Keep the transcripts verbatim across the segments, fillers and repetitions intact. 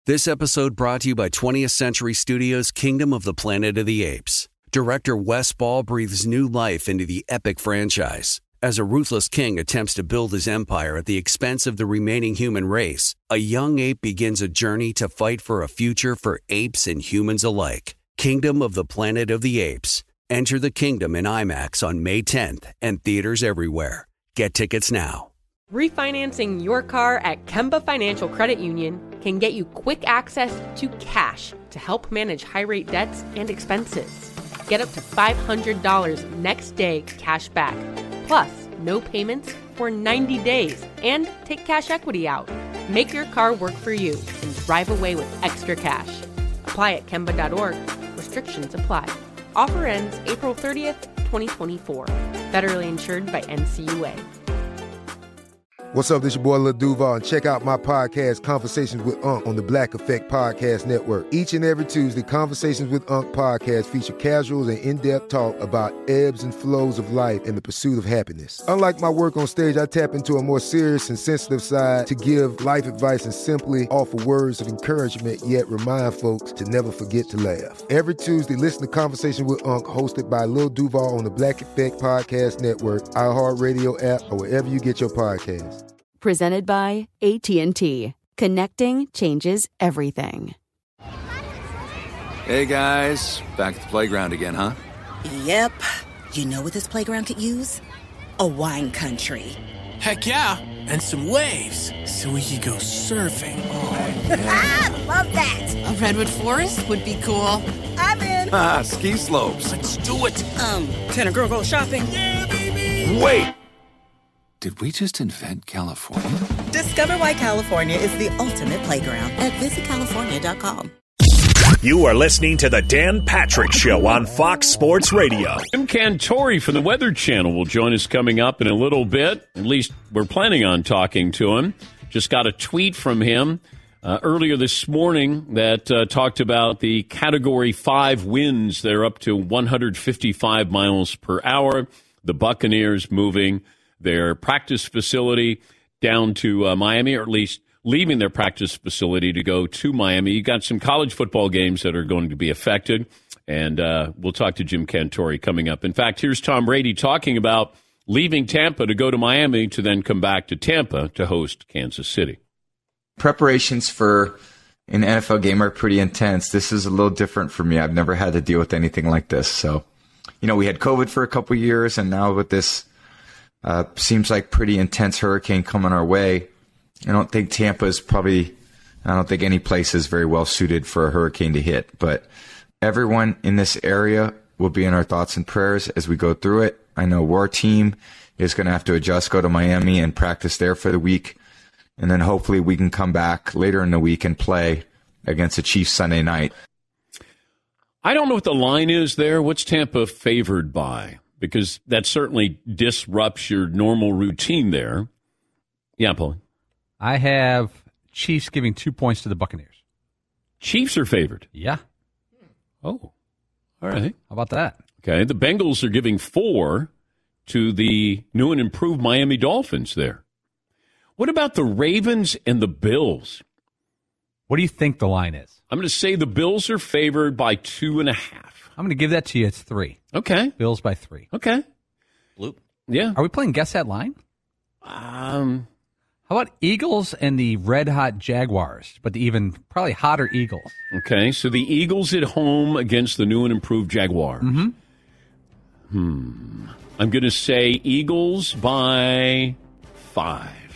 This episode brought to you by twentieth Century Studios' Kingdom of the Planet of the Apes. Director Wes Ball breathes new life into the epic franchise. As a ruthless king attempts to build his empire at the expense of the remaining human race, a young ape begins a journey to fight for a future for apes and humans alike. Kingdom of the Planet of the Apes. Enter the kingdom in IMAX on May tenth and theaters everywhere. Get tickets now. Refinancing your car at Kemba Financial Credit Union can get you quick access to cash to help manage high-rate debts and expenses. Get up to five hundred dollars next day cash back, plus no payments for ninety days, and take cash equity out. Make your car work for you and drive away with extra cash. Apply at Kemba dot org. Restrictions apply. Offer ends April thirtieth, twenty twenty-four. Federally insured by N C U A. What's up, this your boy Lil Duval, and check out my podcast, Conversations with Unc, on the Black Effect Podcast Network. Each and every Tuesday, Conversations with Unc podcast feature casuals and in-depth talk about ebbs and flows of life and the pursuit of happiness. Unlike my work on stage, I tap into a more serious and sensitive side to give life advice and simply offer words of encouragement, yet remind folks to never forget to laugh. Every Tuesday, listen to Conversations with Unc, hosted by Lil Duval on the Black Effect Podcast Network, iHeartRadio app, or wherever you get your podcasts. Presented by A T and T. Connecting changes everything. Hey guys, back at the playground again, huh? Yep. You know what this playground could use? A wine country. Heck yeah, and some waves so we could go surfing. Oh, yeah. Ah, love that. A redwood forest would be cool. I'm in. Ah, ski slopes. Let's do it. Um, can a girl go shopping? Yeah, baby. Wait. Did we just invent California? Discover why California is the ultimate playground at visit california dot com. You are listening to The Dan Patrick Show on Fox Sports Radio. Jim Cantore from the Weather Channel will join us coming up in a little bit. At least we're planning on talking to him. Just got a tweet from him uh, earlier this morning that uh, talked about the Category five winds. They're up to one hundred fifty-five miles per hour. The Buccaneers moving their practice facility down to uh, Miami, or at least leaving their practice facility to go to Miami. You got some college football games that are going to be affected, and uh, we'll talk to Jim Cantore coming up. In fact, here's Tom Brady talking about leaving Tampa to go to Miami to then come back to Tampa to host Kansas City. Preparations for an N F L game are pretty intense. This is a little different for me. I've never had to deal with anything like this. So, you know, we had COVID for a couple of years, and now with this Uh, seems like pretty intense hurricane coming our way. I don't think Tampa is probably, I don't think any place is very well suited for a hurricane to hit. But everyone in this area will be in our thoughts and prayers as we go through it. I know our team is going to have to adjust, go to Miami and practice there for the week. And then hopefully we can come back later in the week and play against the Chiefs Sunday night. I don't know what the line is there. What's Tampa favored by? Because that certainly disrupts your normal routine there. Yeah, Paul. I have Chiefs giving two points to the Buccaneers. Chiefs are favored? Yeah. Oh, all right. How about that? Okay, the Bengals are giving four to the new and improved Miami Dolphins there. What about the Ravens and the Bills? What do you think the line is? I'm going to say the Bills are favored by two and a half. I'm going to give that to you. It's three. Okay. Bills by three. Okay. Bloop. Yeah. Are we playing guess that line? Um. How about Eagles and the red hot Jaguars, but the even probably hotter Eagles? Okay, so the Eagles at home against the new and improved Jaguars. Mm-hmm. Hmm. I'm going to say Eagles by five.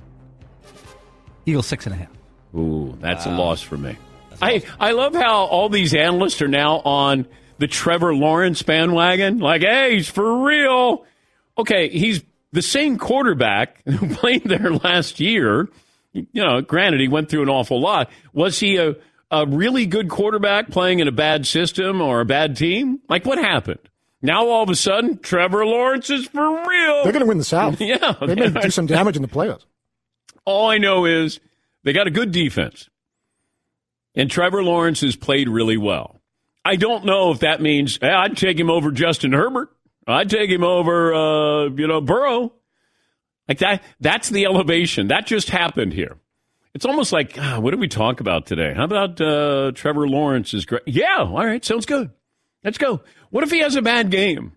Eagles six and a half. Ooh, that's wow. a loss for me. I, I love how all these analysts are now on the Trevor Lawrence bandwagon. Like, hey, he's for real. Okay, he's the same quarterback who played there last year. You know, granted, he went through an awful lot. Was he a, a really good quarterback playing in a bad system or a bad team? Like, what happened? Now, all of a sudden, Trevor Lawrence is for real. They're going to win the South. Yeah. They may do some damage in the playoffs. All I know is they got a good defense. And Trevor Lawrence has played really well. I don't know if that means hey, I'd take him over Justin Herbert. I'd take him over, uh, you know, Burrow. Like that. That's the elevation. That just happened here. It's almost like, ah, what did we talk about today? How about uh, Trevor Lawrence is great? Yeah, all right, sounds good. Let's go. What if he has a bad game?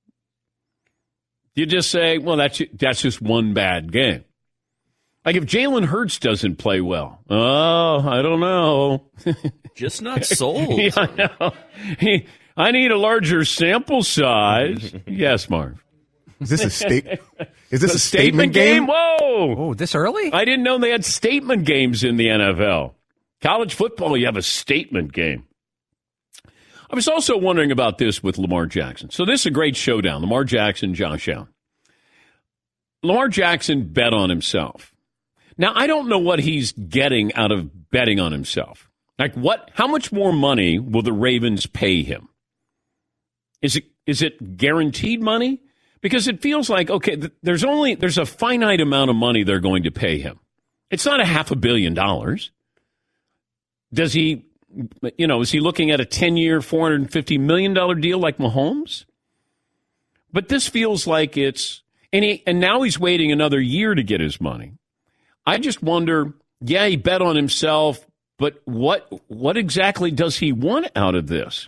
You just say, well, that's that's just one bad game. Like if Jalen Hurts doesn't play well, oh, I don't know. Just not sold. Yeah, I know. He, I need a larger sample size. Yes, Marv. Is this a state? Is this a, a statement, statement game? game? Whoa! Oh, this early? I didn't know they had statement games in the N F L. College football, you have a statement game. I was also wondering about this with Lamar Jackson. So this is a great showdown. Lamar Jackson, Josh Allen. Lamar Jackson bet on himself. Now, I don't know what he's getting out of betting on himself. Like what? How much more money will the Ravens pay him? Is it is it guaranteed money? Because it feels like, okay, th- there's only there's a finite amount of money they're going to pay him. It's not a half a billion dollars. Does he, you know, is he looking at a ten-year, four hundred fifty million dollars deal like Mahomes? But this feels like it's, and, he, and now he's waiting another year to get his money. I just wonder, yeah, he bet on himself, but what what exactly does he want out of this?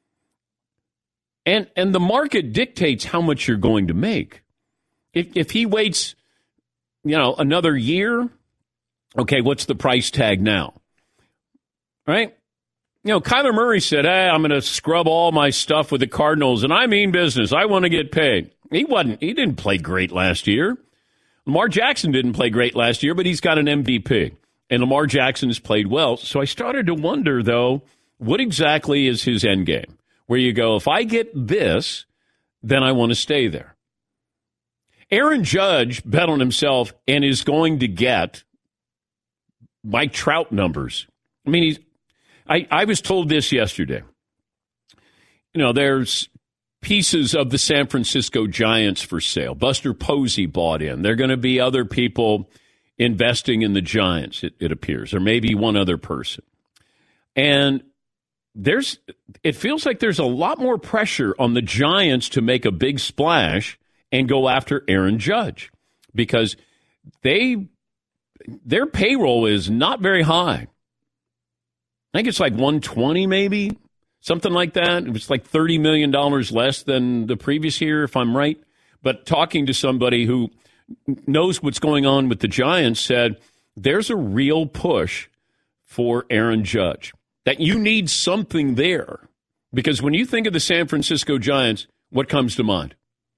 And and the market dictates how much you're going to make. If if he waits, you know, another year, okay, what's the price tag now? Right? You know, Kyler Murray said, hey, I'm going to scrub all my stuff with the Cardinals, and I mean business. I want to get paid. He wasn't. He didn't play great last year. Lamar Jackson didn't play great last year, but he's got an M V P. And Lamar Jackson has played well. So I started to wonder, though, what exactly is his end game? Where you go, if I get this, then I want to stay there. Aaron Judge bet on himself and is going to get Mike Trout numbers. I mean, he's, I, I was told this yesterday. You know, there's pieces of the San Francisco Giants for sale. Buster Posey bought in. There are going to be other people investing in the Giants, it, it appears, or maybe one other person. And there's, it feels like there's a lot more pressure on the Giants to make a big splash and go after Aaron Judge because they, their payroll is not very high. I think it's like one twenty maybe, something like that. It was like thirty million dollars less than the previous year, if I'm right. But talking to somebody who knows what's going on with the Giants said there's a real push for Aaron Judge, that you need something there. Because when you think of the San Francisco Giants, what comes to mind?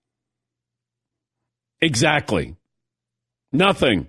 Exactly. Nothing.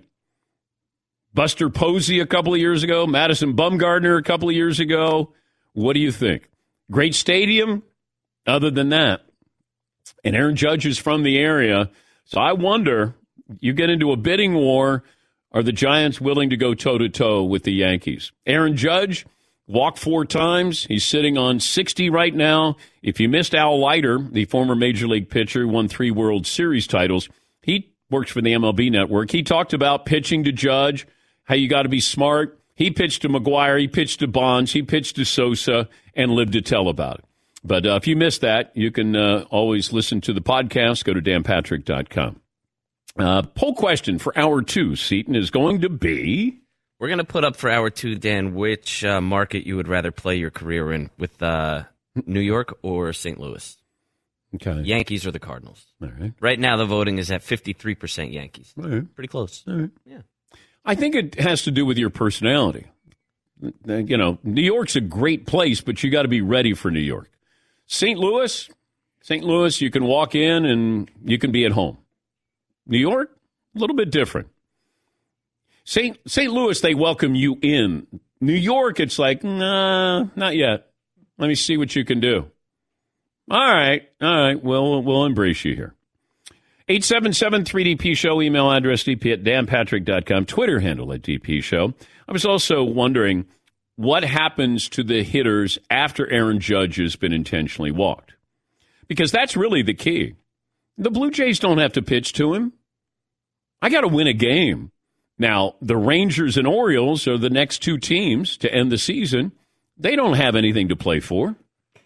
Buster Posey a couple of years ago, Madison Bumgarner a couple of years ago. What do you think? Great stadium? Other than that. And Aaron Judge is from the area. So I wonder, you get into a bidding war, are the Giants willing to go toe-to-toe with the Yankees? Aaron Judge walked four times. He's sitting on sixty right now. If you missed Al Leiter, the former Major League pitcher, won three World Series titles. He works for the M L B Network. He talked about pitching to Judge, how you got to be smart. He pitched to McGuire. He pitched to Bonds. He pitched to Sosa and lived to tell about it. But uh, if you missed that, you can uh, always listen to the podcast. Go to dan patrick dot com. Uh, poll question for hour two, Seton, is going to be... We're going to put up for hour two, Dan, which uh, market you would rather play your career in, with uh, New York or Saint Louis? Okay. Yankees or the Cardinals? All right. Right now, the voting is at fifty-three percent Yankees. All right. Pretty close. All right. Yeah. I think it has to do with your personality. You know, New York's a great place, but you got to be ready for New York. Saint Louis, Saint Louis, you can walk in and you can be at home. New York, a little bit different. Saint Saint Louis, they welcome you in. New York, it's like, nah, not yet. Let me see what you can do. All right, all right, we'll, we'll embrace you here. eight seven seven three D P show, email address d p at dan patrick dot com, Twitter handle at D P show. I was also wondering what happens to the hitters after Aaron Judge has been intentionally walked. Because that's really the key. The Blue Jays don't have to pitch to him. I got to win a game. Now, the Rangers and Orioles are the next two teams to end the season. They don't have anything to play for.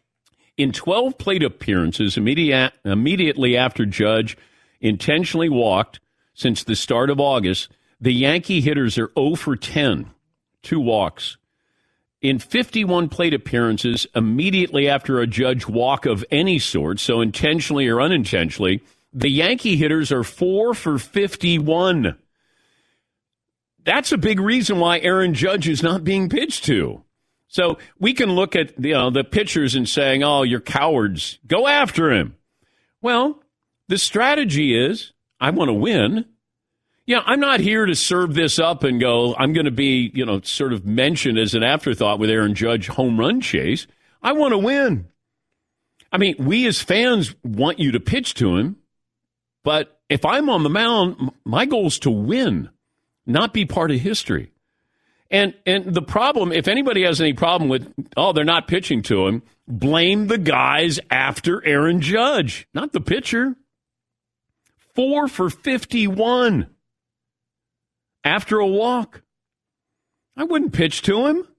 In twelve plate appearances immediate, immediately after Judge intentionally walked since the start of August, The Yankee hitters are oh for ten, two walks. In fifty-one plate appearances, immediately after a Judge walk of any sort, so intentionally or unintentionally, the Yankee hitters are four for fifty-one. That's a big reason why Aaron Judge is not being pitched to. So we can look at you know the pitchers and saying, oh, you're cowards. Go after him. Well, the strategy is, I want to win. Yeah, I'm not here to serve this up and go, I'm going to be, you know, sort of mentioned as an afterthought with Aaron Judge home run chase. I want to win. I mean, we as fans want you to pitch to him, but if I'm on the mound, my goal is to win, not be part of history. And and the problem, if anybody has any problem with, oh, they're not pitching to him, blame the guys after Aaron Judge, not the pitcher. Four for fifty-one. After a walk. I wouldn't pitch to him.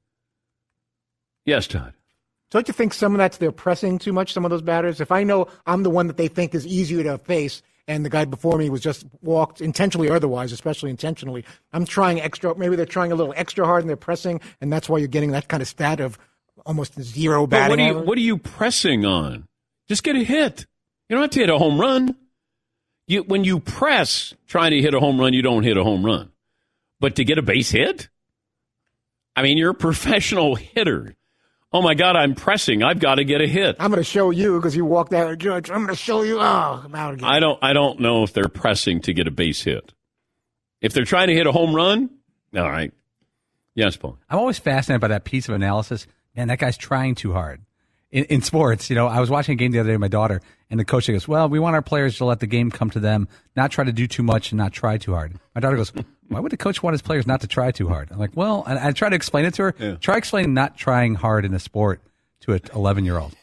Yes, Todd. Don't you think some of that's they're pressing too much, some of those batters? If I know I'm the one that they think is easier to face and the guy before me was just walked intentionally or otherwise, especially intentionally, I'm trying extra, maybe they're trying a little extra hard and they're pressing, and that's why you're getting that kind of stat of almost zero batting. What are, you, what are you pressing on? Just get a hit. You don't have to hit a home run. You, when you press trying to hit a home run, you don't hit a home run. But to get a base hit? I mean, you're a professional hitter. Oh, my God, I'm pressing. I've got to get a hit. I'm going to show you because you walked out, Judge. I'm going to show you. Oh, I'm out again. I don't, I don't know if they're pressing to get a base hit. If they're trying to hit a home run, all right. Yes, Paul. I'm always fascinated by that piece of analysis. Man, that guy's trying too hard. In, in sports, you know, I was watching a game the other day with my daughter, and the coach goes, well, we want our players to let the game come to them, not try to do too much and not try too hard. My daughter goes, why would the coach want his players not to try too hard? I'm like, well, and I try to explain it to her. Yeah. Try explaining not trying hard in a sport to an eleven-year-old.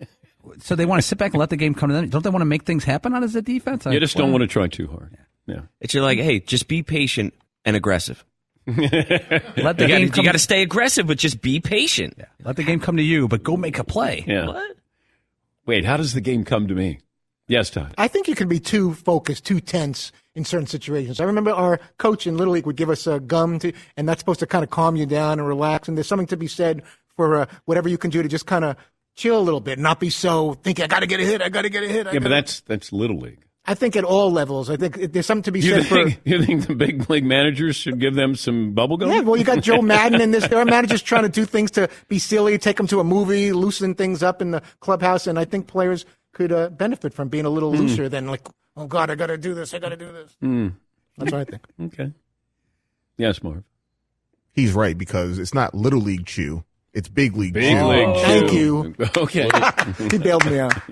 So they want to sit back and let the game come to them. Don't they want to make things happen on as a defense? You like, just don't well, want to try too hard. Yeah. yeah. It's you're like, hey, just be patient and aggressive. Let the you game gotta, you got to stay aggressive, but just be patient. Yeah. Let the game come to you, but go make a play. Yeah. What? Wait, how does the game come to me? Yes, Todd. I think you can be too focused, too tense in certain situations. I remember our coach in Little League would give us a gum, to, and that's supposed to kind of calm you down and relax. And there's something to be said for uh, whatever you can do to just kind of chill a little bit, not be so thinking, I got to get a hit, I got to get a hit. I yeah, gotta... but that's that's Little League. I think at all levels. I think there's something to be you said think, for. You think the big league managers should give them some bubble gum? Yeah, well, you got Joe Madden in this. There are managers trying to do things to be silly, take them to a movie, loosen things up in the clubhouse, and I think players could uh, benefit from being a little mm. looser than like, oh God, I got to do this, I got to do this. Mm. That's what I think. Okay. Yes, Marv. He's right because it's not Little League chew. It's big league big chew. League oh, chew. Thank you. Okay. He bailed me out.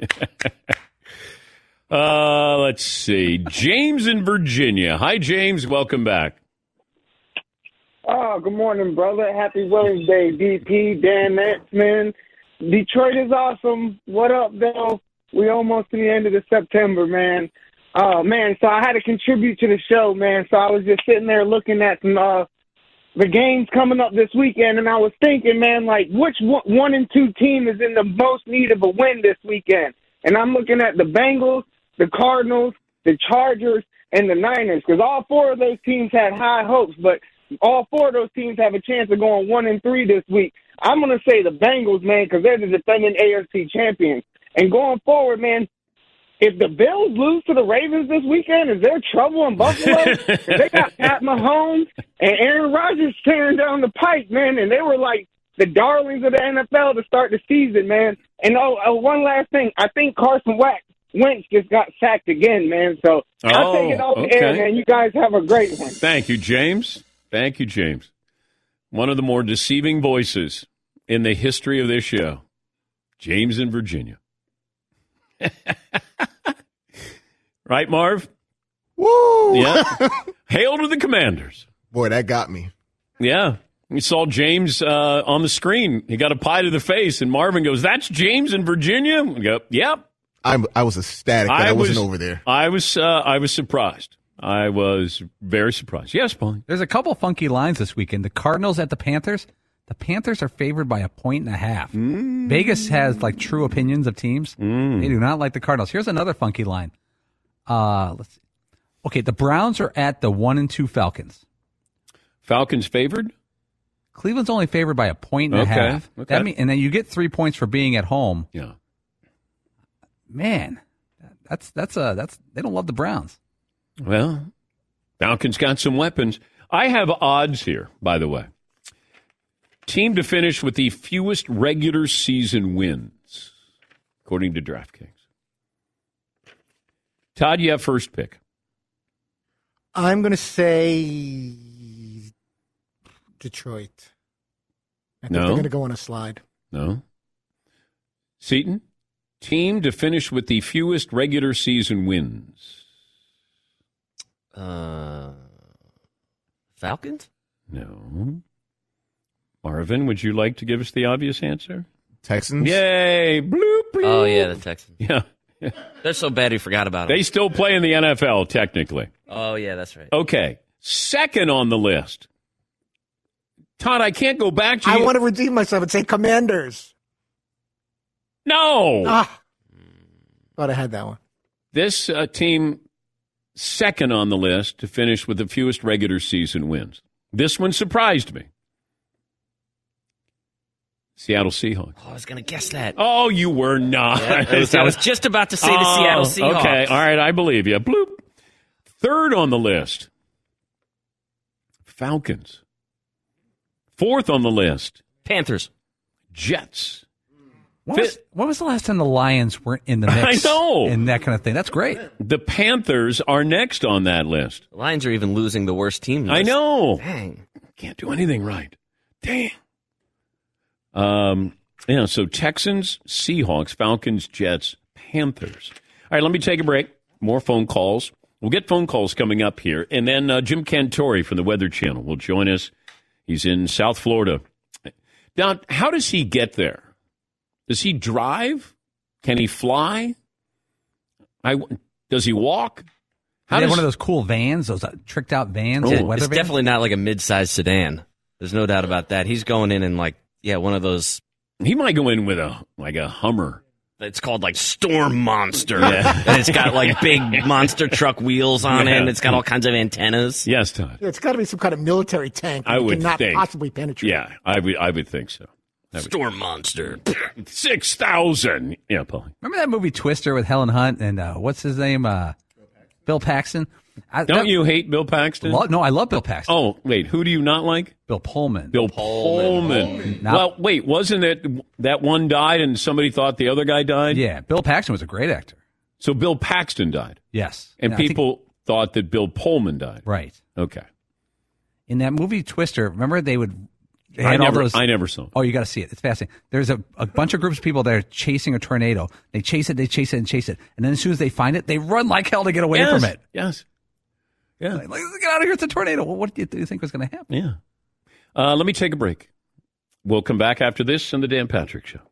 Uh, let's see. James in Virginia. Hi, James. Welcome back. Oh, good morning, brother. Happy Women's Day, D P, Dan Natsman. Detroit is awesome. What up, though? We almost to the end of the September, man. Oh, man, so I had to contribute to the show, man. So I was just sitting there looking at some, uh, the games coming up this weekend, and I was thinking, man, like, which one, one and two team is in the most need of a win this weekend? And I'm looking at the Bengals, the Cardinals, the Chargers, and the Niners, because all four of those teams had high hopes, but all four of those teams have a chance of going one and three this week. I'm going to say the Bengals, man, because they're the defending A F C champions. And going forward, man, if the Bills lose to the Ravens this weekend, is there trouble in Buffalo? They got Pat Mahomes and Aaron Rodgers staring down the pipe, man, and they were like the darlings of the N F L to start the season, man. And oh, oh one last thing, I think Carson Wentz Wentz just got sacked again, man. So oh, I'll take it off okay. the air, man. You guys have a great one. Thank you, James. Thank you, James. One of the more deceiving voices in the history of this show. James in Virginia. Right, Marv? Woo! Yeah. Hail to the Commanders. Boy, that got me. Yeah. We saw James uh, on the screen. He got a pie to the face, and Marvin goes, that's James in Virginia? We go, yep. I'm, I was ecstatic that I, I wasn't was, over there. I was uh, I was surprised. I was very surprised. Yes, Paul. There's a couple funky lines this weekend. The Cardinals at the Panthers. The Panthers are favored by a point and a half. Mm. Vegas has like true opinions of teams. Mm. They do not like the Cardinals. Here's another funky line. Uh, let's see. Okay, the Browns are at the one and two Falcons. Falcons favored? Cleveland's only favored by a point and Okay, a half. okay. That mean, and then you get three points for being at home. Yeah. Man, that's that's uh that's they don't love the Browns. Well, Falcons got some weapons. I have odds here, by the way. Team to finish with the fewest regular season wins, according to DraftKings. Todd, you have first pick. I'm going to say Detroit. I think No. they're going to go on a slide. No. Seton? Team to finish with the fewest regular season wins. Uh, Falcons? No. Marvin, would you like to give us the obvious answer? Texans. Yay! Bloop, bloop. Oh, yeah, the Texans. Yeah. They're so bad we forgot about them. They still play in the N F L, technically. Oh, yeah, that's right. Okay. Second on the list. Todd, I can't go back to I you. want to redeem myself and say Commanders. No! Ah. Thought I had that one. This uh, team, second on the list to finish with the fewest regular season wins. This one surprised me. Seattle Seahawks. Oh, I was going to guess that. Oh, you were not. Yeah, I, was, I was just about to say the Oh, Seattle Seahawks. Okay, all right, I believe you. Bloop. Third on the list, Falcons. Fourth on the list, Panthers. Jets. When was, when was the last time the Lions were in the mix? I know. And that kind of thing. That's great. The Panthers are next on that list. The Lions are even losing the worst team list. I know. Dang. Can't do anything right. Dang. Um, yeah, so Texans, Seahawks, Falcons, Jets, Panthers. All right, let me take a break. More phone calls. We'll get phone calls coming up here. And then uh, Jim Cantori from the Weather Channel will join us. He's in South Florida. Now, how does he get there? Does he drive? Can he fly? I, does he walk? How does, one of those cool vans, those uh, tricked out vans? It- the weather it's vans? definitely not like a mid-sized sedan. There's no doubt about that. He's going in in like, yeah, one of those. He might go in with a like a Hummer. It's called like Storm Monster. Yeah. And it's got like big monster truck wheels on Yeah. it. And it's got all kinds of antennas. Yes, Todd. Yeah, it's got to be some kind of military tank. I that would cannot think. possibly penetrate. Yeah, I would. I would think so. I would- Storm Monster. Six thousand. Yeah, Paul. Remember that movie Twister with Helen Hunt and uh, what's his name? Uh, Bill Paxton. I, Don't that- you hate Bill Paxton? Lo- no, I love Bill Paxton. Oh, wait. Who do you not like? Bill Pullman. Bill Pullman. Now- Well, wait. Wasn't it that one died and somebody thought the other guy died? Yeah, Bill Paxton was a great actor. So Bill Paxton died. Yes. And I think- people thought that Bill Pullman died. Right. Okay. In that movie Twister, remember they would. They I had never, all those, I never saw it. Oh, you got to see it. It's fascinating. There's a, a bunch of groups of people that are chasing a tornado. They chase it, they chase it, and chase it. And then as soon as they find it, they run like hell to get away Yes, from it. Yes. Yeah. Like, like, get out of here. It's a tornado. Well, what do you, do you think was going to happen? Yeah. Uh, let me take a break. We'll come back after this on the Dan Patrick Show.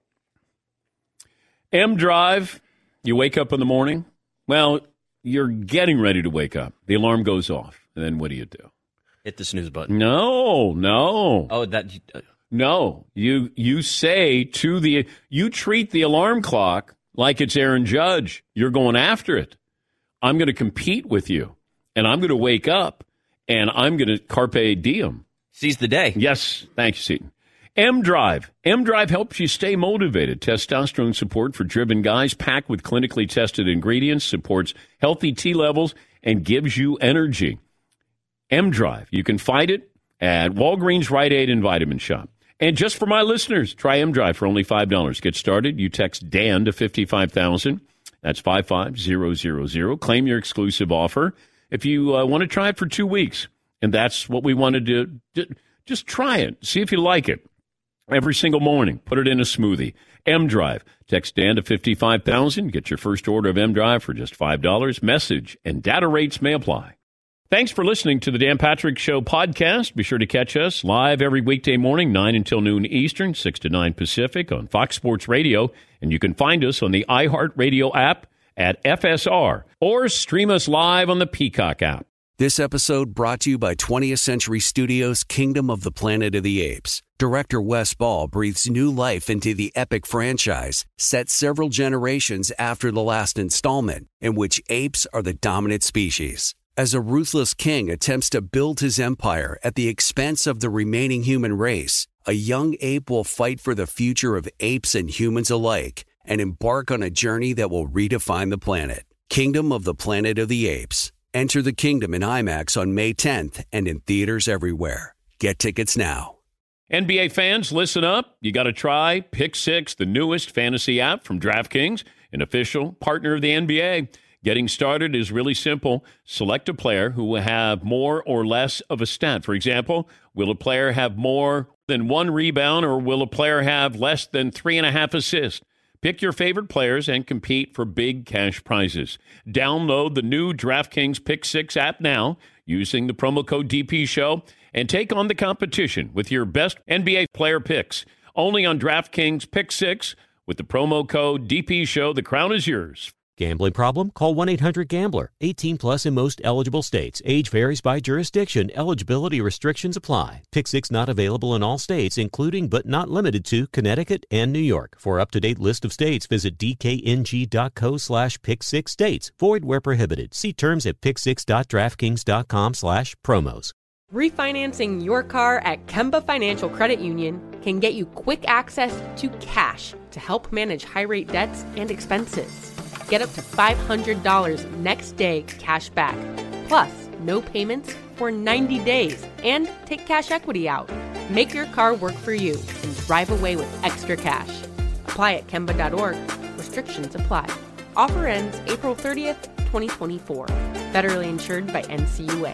M Drive, you wake up in the morning. Well, you're getting ready to wake up. The alarm goes off. And then what do you do? Hit the snooze button. No, no. Oh, that. Uh, No. You you say to the you treat the alarm clock like it's Aaron Judge. You're going after it. I'm going to compete with you. And I'm going to wake up and I'm going to carpe diem. Seize the day. Yes. Thank you, Seton. M Drive. M Drive helps you stay motivated. Testosterone support for driven guys, packed with clinically tested ingredients, supports healthy T levels, and gives you energy. M Drive. You can find it at Walgreens, Rite Aid, and Vitamin Shop. And just for my listeners, try M Drive for only five dollars. Get started. You text Dan to fifty-five thousand. That's five five zero zero zero. Claim your exclusive offer if you uh, want to try it for two weeks. And that's what we wanted to do. Just try it. See if you like it. Every single morning, put it in a smoothie. M Drive. Text Dan to fifty-five thousand. Get your first order of M Drive for just five dollars. Message and data rates may apply. Thanks for listening to the Dan Patrick Show podcast. Be sure to catch us live every weekday morning, nine until noon Eastern, six to nine Pacific on Fox Sports Radio. And you can find us on the iHeartRadio app at F S R or stream us live on the Peacock app. This episode brought to you by twentieth Century Studios' Kingdom of the Planet of the Apes. Director Wes Ball breathes new life into the epic franchise, set several generations after the last installment, in which apes are the dominant species. As a ruthless king attempts to build his empire at the expense of the remaining human race, a young ape will fight for the future of apes and humans alike and embark on a journey that will redefine the planet. Kingdom of the Planet of the Apes. Enter the kingdom in IMAX on May tenth and in theaters everywhere. Get tickets now. N B A fans, listen up. You got to try Pick Six, the newest fantasy app from DraftKings, an official partner of the N B A. Getting started is really simple. Select a player who will have more or less of a stat. For example, will a player have more than one rebound, or will a player have less than three and a half assists? Pick your favorite players and compete for big cash prizes. Download the new DraftKings Pick Six app now using the promo code D P Show and take on the competition with your best N B A player picks. Only on DraftKings Pick Six with the promo code D P Show. The crown is yours. Gambling problem? Call one eight hundred gambler. eighteen plus in most eligible states. Age varies by jurisdiction. Eligibility restrictions apply. Pick Six not available in all states, including but not limited to Connecticut and New York. For up-to-date list of states, visit dkng.co slash pick six states. Void where prohibited. See terms at pick six dot draftkings dot com slash promos. Refinancing your car at Kemba Financial Credit Union can get you quick access to cash to help manage high-rate debts and expenses. Get up to five hundred dollars next day cash back, plus no payments for ninety days, and take cash equity out. Make your car work for you and drive away with extra cash. Apply at Kemba dot org. Restrictions apply. Offer ends April thirtieth, twenty twenty-four. Federally insured by N C U A.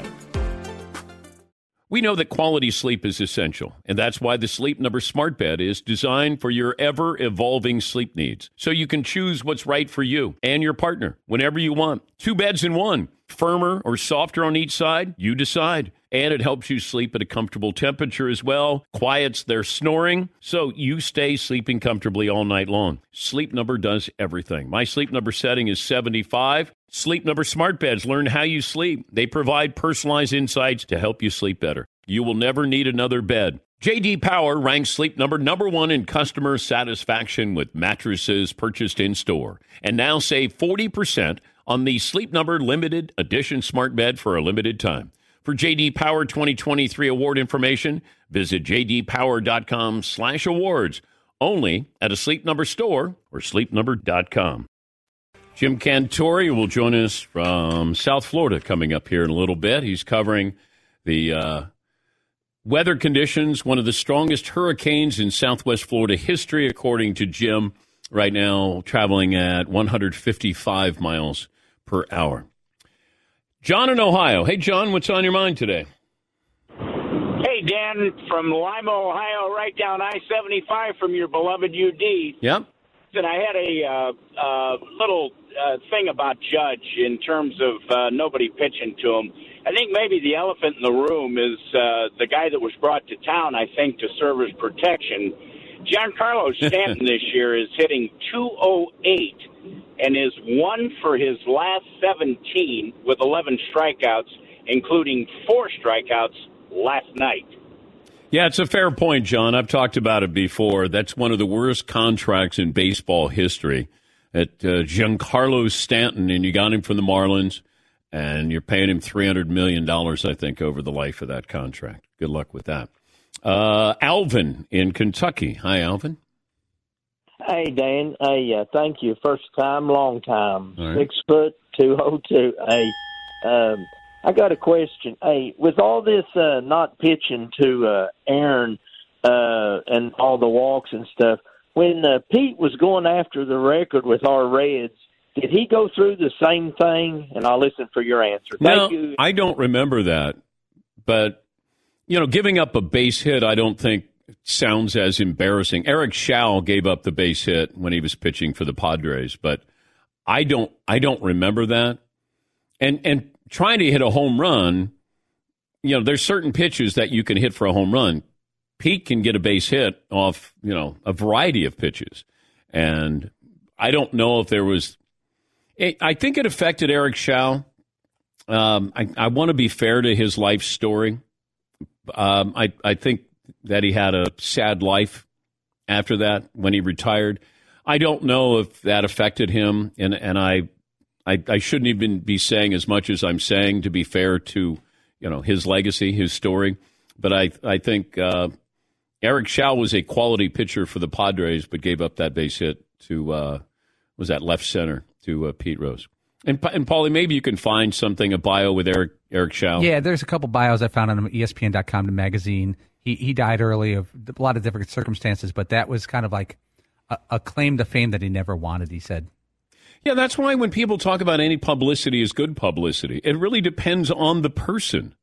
We know that quality sleep is essential, and that's why the Sleep Number Smart Bed is designed for your ever-evolving sleep needs, so you can choose what's right for you and your partner whenever you want. Two beds in one, firmer or softer on each side, you decide. And it helps you sleep at a comfortable temperature as well, quiets their snoring, so you stay sleeping comfortably all night long. Sleep Number does everything. My Sleep Number setting is seventy-five. Sleep Number Smart Beds learn how you sleep. They provide personalized insights to help you sleep better. You will never need another bed. J D Power ranks Sleep Number number one in customer satisfaction with mattresses purchased in-store. And now save forty percent on the Sleep Number Limited Edition Smart Bed for a limited time. For J D Power twenty twenty-three award information, visit jdpower.com slash awards. Only at a Sleep Number store or sleep number dot com. Jim Cantore will join us from South Florida coming up here in a little bit. He's covering the uh, weather conditions, one of the strongest hurricanes in Southwest Florida history, according to Jim, right now traveling at one hundred fifty-five miles per hour. John in Ohio. Hey, John, what's on your mind today? Hey, Dan, from Lima, Ohio, right down I seventy-five from your beloved U D. Yep. And I had a uh, uh, little uh, thing about Judge in terms of uh, nobody pitching to him. I think maybe the elephant in the room is uh, the guy that was brought to town, I think, to serve as protection. Giancarlo Stanton this year is hitting two oh eight and is one for his last seventeen with eleven strikeouts, including four strikeouts last night. Yeah, it's a fair point, John. I've talked about it before. That's one of the worst contracts in baseball history. At uh, Giancarlo Stanton, and you got him from the Marlins, and you're paying him three hundred million dollars, I think, over the life of that contract. Good luck with that. Uh, Alvin in Kentucky. Hi, Alvin. Hey, Dan. Hey, uh, thank you. First time, long time. Right. Six foot, two oh two. Hey, um, I got a question. Hey, with all this uh, not pitching to uh, Aaron uh, and all the walks and stuff, when uh, Pete was going after the record with our Reds, did he go through the same thing? And I'll listen for your answer. Thank no, you. I don't remember that. But, you know, giving up a base hit, I don't think sounds as embarrassing. Eric Schall gave up the base hit when he was pitching for the Padres, but I don't I don't remember that. And and trying to hit a home run, you know, there's certain pitches that you can hit for a home run. Pete can get a base hit off, you know, a variety of pitches. And I don't know if there was it, I think it affected Eric Schall. Um, I, I want to be fair to his life story. Um, I, I think that he had a sad life after that when he retired. I don't know if that affected him, and, and I I, I shouldn't even be saying as much as I'm saying, to be fair to, you know, his legacy, his story. But I, I think uh, Eric Schau was a quality pitcher for the Padres, but gave up that base hit to, uh, was that left center, to uh, Pete Rose. And, and Paulie, maybe you can find something, a bio with Eric Eric Schau. Yeah, there's a couple bios I found on E S P N dot com, the magazine. He he died early of a lot of different circumstances, but that was kind of like a, a claim to fame that he never wanted, he said. Yeah, that's why when people talk about any publicity is good publicity, it really depends on the person.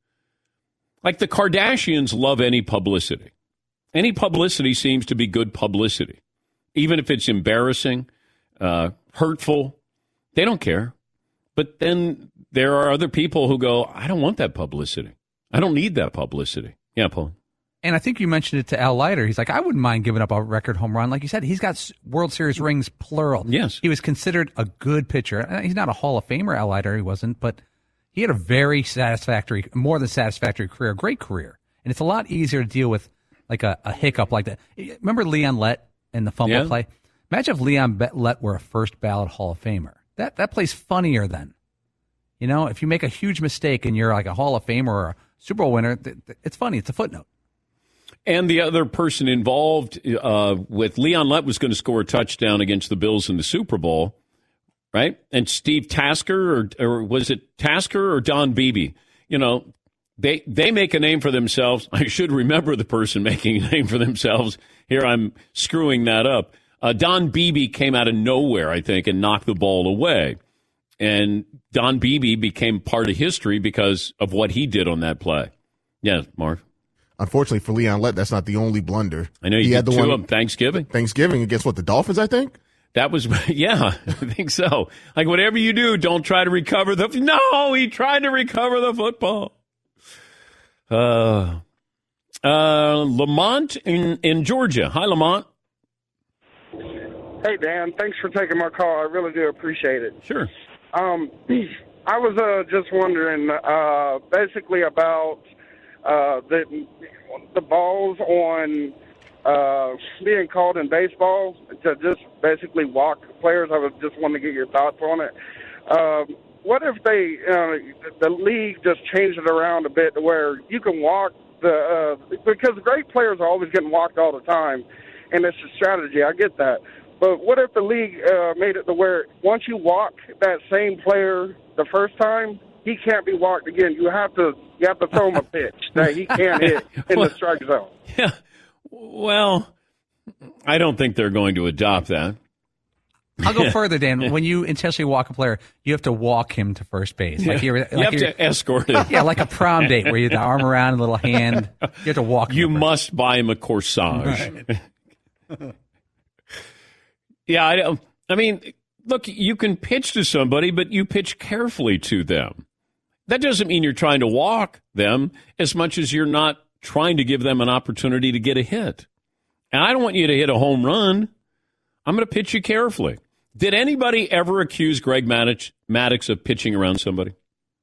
Like the Kardashians love any publicity. Any publicity seems to be good publicity. Even if it's embarrassing, uh, hurtful, they don't care. But then there are other people who go, I don't want that publicity. I don't need that publicity. Yeah, Paul. And I think you mentioned it to Al Leiter. He's like, I wouldn't mind giving up a record home run. Like you said, he's got World Series rings, plural. Yes. He was considered a good pitcher. He's not a Hall of Famer, Al Leiter. He wasn't. But he had a very satisfactory, more than satisfactory career, great career. And it's a lot easier to deal with like a, a hiccup like that. Remember Leon Lett and the fumble yeah. play? Imagine if Leon Lett were a first ballot Hall of Famer. That that play's funnier then. You know, if you make a huge mistake and you're like a Hall of Famer or a Super Bowl winner, it's funny. It's a footnote. And the other person involved uh, with Leon Lett was going to score a touchdown against the Bills in the Super Bowl, right? And Steve Tasker, or, or was it Tasker or Don Beebe? You know, they they make a name for themselves. I should remember the person making a name for themselves. Here I'm screwing that up. Uh, Don Beebe came out of nowhere, I think, and knocked the ball away. And Don Beebe became part of history because of what he did on that play. Yeah, Marv. Unfortunately for Leon Lett, that's not the only blunder. I know you he did had the two one of them Thanksgiving. Thanksgiving against what, the Dolphins, I think? That was, yeah, I think so. Like, whatever you do, don't try to recover the, no, he tried to recover the football. Uh, uh, Lamont in, in Georgia. Hi, Lamont. Hey, Dan. Thanks for taking my call. I really do appreciate it. Sure. Um, I was uh, just wondering, uh, basically about uh, the the balls on uh, being called in baseball to just basically walk players. I was just wanting to get your thoughts on it. Um, what if they uh, the league just changed it around a bit to where you can walk the uh, because great players are always getting walked all the time, and it's a strategy. I get that. But what if the league uh, made it to where once you walk that same player the first time, he can't be walked again? You have to you have to throw him a pitch that he can't hit in the strike zone. Yeah. Well, I don't think they're going to adopt that. I'll go further, Dan. When you intentionally walk a player, you have to walk him to first base. Like yeah. you're, you like have you're, to escort him. Yeah, like a prom date where you have the arm around, a little hand. You have to walk him. You must buy him a corsage. Right. Yeah, I don't. I mean, look, you can pitch to somebody, but you pitch carefully to them. That doesn't mean you're trying to walk them as much as you're not trying to give them an opportunity to get a hit. And I don't want you to hit a home run. I'm going to pitch you carefully. Did anybody ever accuse Greg Maddux, Maddux of pitching around somebody?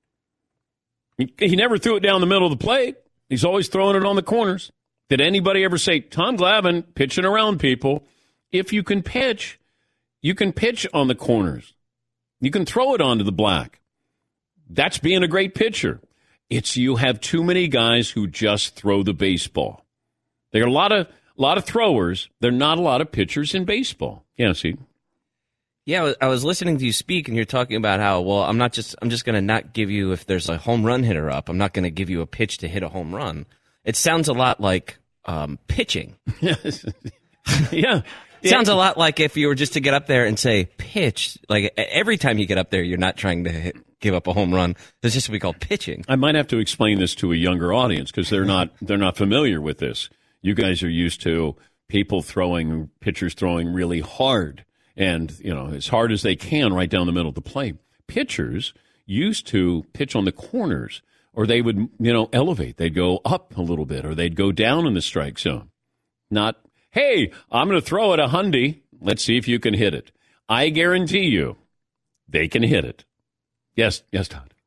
He, he never threw it down the middle of the plate. He's always throwing it on the corners. Did anybody ever say, Tom Glavine pitching around people? If you can pitch, you can pitch on the corners. You can throw it onto the black. That's being a great pitcher. It's you have too many guys who just throw the baseball. There are a lot of a lot of throwers. There are not a lot of pitchers in baseball. Yeah, see. Yeah, I was listening to you speak, and you're talking about how, well, I'm not just I'm just going to not give you, if there's a home run hitter up, I'm not going to give you a pitch to hit a home run. It sounds a lot like um, pitching. Yes. Yeah. Yeah. Sounds a lot like if you were just to get up there and say pitch. Like every time you get up there, you're not trying to hit, give up a home run. It's just what we call pitching. I might have to explain this to a younger audience because they're not they're not familiar with this. You guys are used to people throwing, pitchers throwing really hard and, you know, as hard as they can right down the middle of the plate. Pitchers used to pitch on the corners, or they would, you know, elevate. They'd go up a little bit, or they'd go down in the strike zone. Not, hey, I'm going to throw it a hundy. Let's see if you can hit it. I guarantee you they can hit it. Yes, yes, Todd.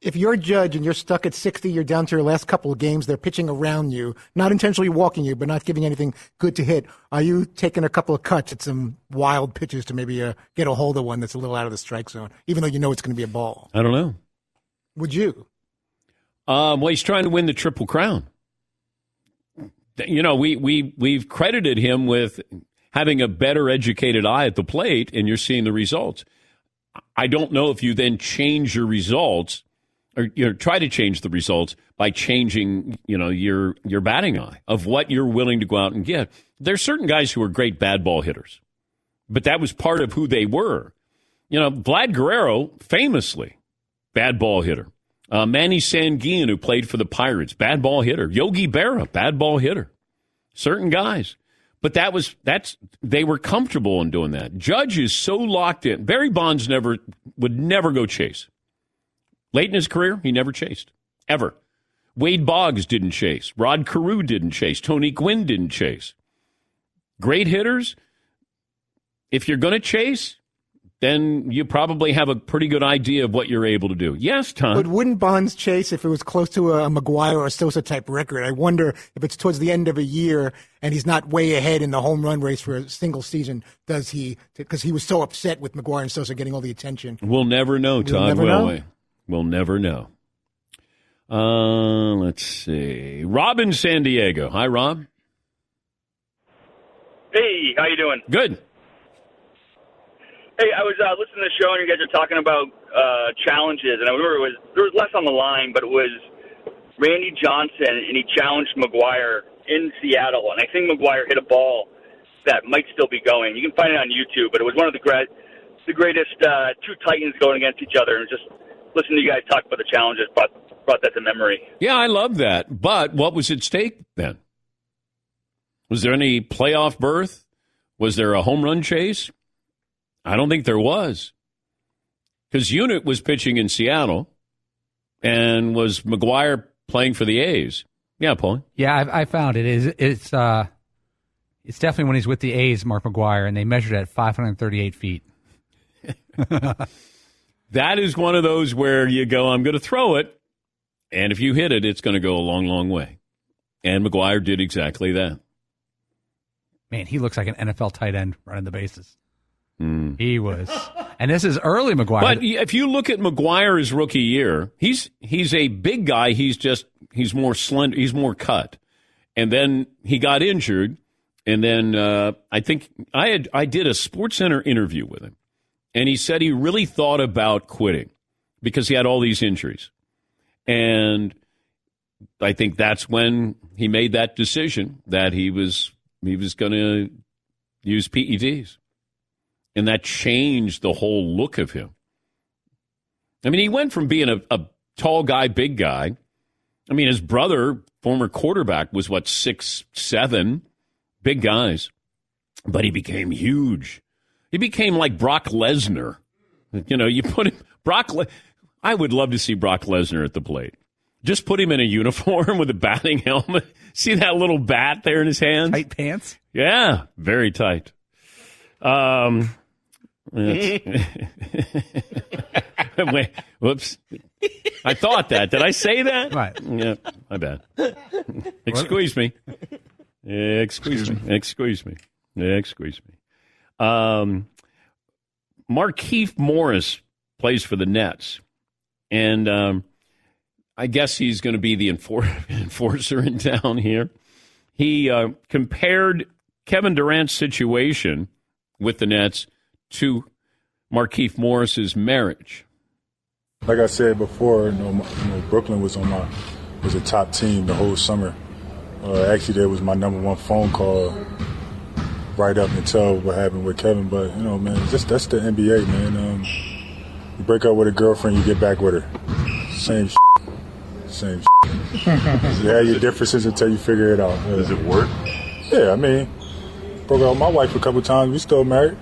if you're a Judge and you're stuck at sixty, you're down to your last couple of games, they're pitching around you, not intentionally walking you, but not giving anything good to hit. Are you taking a couple of cuts at some wild pitches to maybe uh, get a hold of one that's a little out of the strike zone, even though you know it's going to be a ball? I don't know. Would you? Um, well, he's trying to win the Triple Crown. You know, we, we, we've credited him with having a better educated eye at the plate, and you're seeing the results. I don't know if you then change your results or you know, try to change the results by changing, you know, your your batting eye of what you're willing to go out and get. There's certain guys who are great bad ball hitters, but that was part of who they were. You know, Vlad Guerrero, famously, bad ball hitter. Uh, Manny Sanguin, who played for the Pirates, bad ball hitter. Yogi Berra, bad ball hitter. Certain guys. But that was, that's, they were comfortable in doing that. Judge is so locked in. Barry Bonds never, would never go chase. Late in his career, he never chased. Ever. Wade Boggs didn't chase. Rod Carew didn't chase. Tony Gwynn didn't chase. Great hitters, if you're going to chase, then you probably have a pretty good idea of what you're able to do. Yes, Tom. But wouldn't Bonds chase if it was close to a McGuire or Sosa type record? I wonder if it's towards the end of a year and he's not way ahead in the home run race for a single season, does he? Because he was so upset with McGuire and Sosa getting all the attention. We'll never know, We'll Todd, never will know? we? We'll never know. Uh, let's see. Rob in San Diego. Hi, Rob. Hey, how you doing? Good. Hey, I was uh, listening to the show, and you guys are talking about uh, challenges, and I remember it was there was less on the line, but it was Randy Johnson, and he challenged McGuire in Seattle, and I think McGuire hit a ball that might still be going. You can find it on YouTube, but it was one of the great, the greatest uh, two Titans going against each other, and just listening to you guys talk about the challenges brought, brought that to memory. Yeah, I love that. But what was at stake then? Was there any playoff berth? Was there a home run chase? I don't think there was. Because Unit was pitching in Seattle, and was McGuire playing for the A's. Yeah, Paul. Yeah, I, I found it. It's, it's, uh, it's definitely when he's with the A's, Mark McGuire, and they measured at five hundred thirty-eight feet. That is one of those where you go, I'm going to throw it, and if you hit it, it's going to go a long, long way. And McGuire did exactly that. Man, he looks like an N F L tight end running the bases. Mm. He was. And this is early McGuire. But if you look at McGuire's rookie year, he's he's a big guy. He's just, he's more slender, he's more cut. And then he got injured, and then uh, I think I had I did a SportsCenter interview with him. And he said he really thought about quitting because he had all these injuries. And I think that's when he made that decision that he was he was going to use P E Ds. And that changed the whole look of him. I mean, he went from being a, a tall guy, big guy. I mean, his brother, former quarterback, was, what, six, seven, big guys. But he became huge. He became like Brock Lesnar. You know, you put him, Brock, Le- I would love to see Brock Lesnar at the plate. Just put him in a uniform with a batting helmet. See that little bat there in his hand? Tight pants? Yeah, very tight. Um, Wait, whoops. I thought that. Did I say that? Right. Yeah, my bad. Excuse me. Excuse me. Excuse me. Excuse me. Um, Markieff Morris plays for the Nets. And um, I guess he's going to be the enfor- enforcer in town here. He uh, compared Kevin Durant's situation with the Nets to Markieff Morris's marriage. Like I said before, you know, my, you know, Brooklyn was on my was a top team the whole summer. Uh, actually, that was my number one phone call right up until what happened with Kevin. But you know, man, just that's the N B A, man. Um, you break up with a girlfriend, you get back with her. Same shit. Same shit. You have your differences until you figure it out. Yeah. Does it work? Yeah, I mean, broke up with my wife a couple times. We still married.